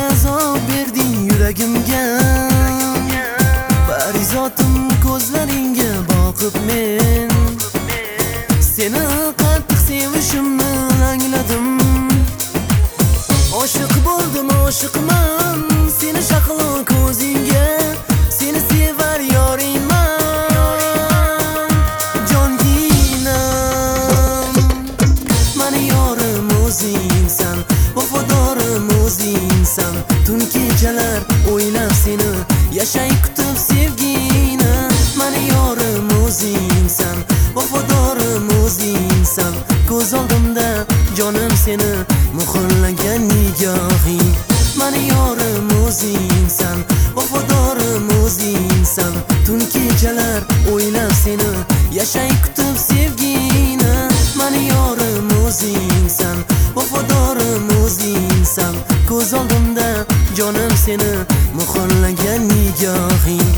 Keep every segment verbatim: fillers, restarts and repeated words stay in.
azob berding yuragimga. Parizotim ko'zlaringga boqib men seni qattiq sevishimni angladim. Oshiq bo'ldim, oshiqman seni shaqlo ko'zingga. Seni sevar yoringman, jonginam. Mani yorim o'zingsan, vafodorim o'zingsan. Tun kechalar o'ylab seni yashay kutib sevgini. Mani yorim o'zingsan, vafodorim o'zingsan. Ko'z oldimda jonim seni muhrlagan nigohing. Mani yorim o'zingsan, vafodorim o'zingsan. Tun kechalar o'ylab seni yashay kutib sevgini. Mani yorim o'zingsan, vafodorim o'zingsan. Ko'z oldimda jonim seni muhrlagan nigohing.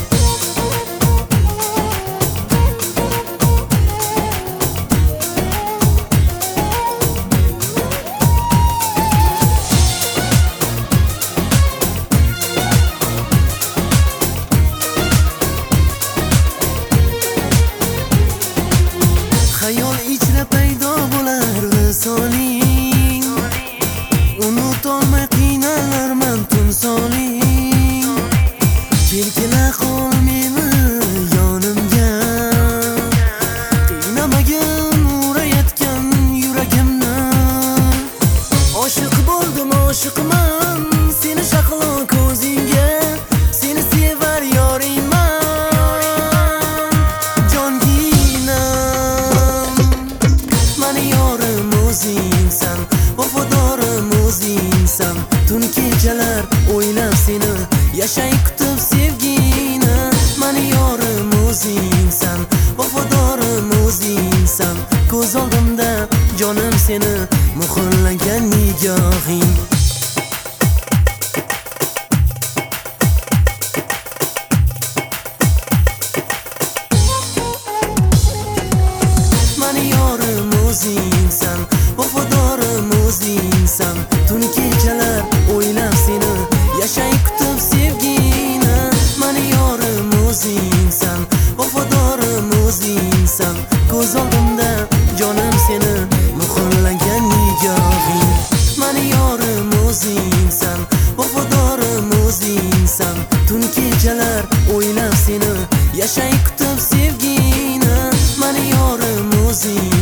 Xayol ichra paydo bo'lar visoling. Unutolmay qiynalarman tun soling. Kelkila qol meni yonimga. Qiynamagin urayotgan yuragimni. Oshiq bo'ldim, oshiqman seni shaqlo ko'zingga. Seni sevar yoringman, jonginam. Mani yorim o'zingsan, vafodorim o'zingsan. Tun kechalar o'ylab seni yashay kutib sevgini. Mani yorim o'zingsan, vafodorim o'zingsan. Ko'z oldimda jonim seni muhrlagan nigohing. Mani yorim o'zingsan, vafodorim o'zingsan. Tun kechalar o'ylab seni yashay kutib sevgini. Mani yorim o'zingsan, vafodorim o'zingsan. Ko'z oldimda jonim seni muhrlagan nigohing. Mani yorim o'zingsan, vafodorim o'zingsan. Tun kechalar o'ylab seni yashay kutib sevgini. Mani yorim o'zingsan.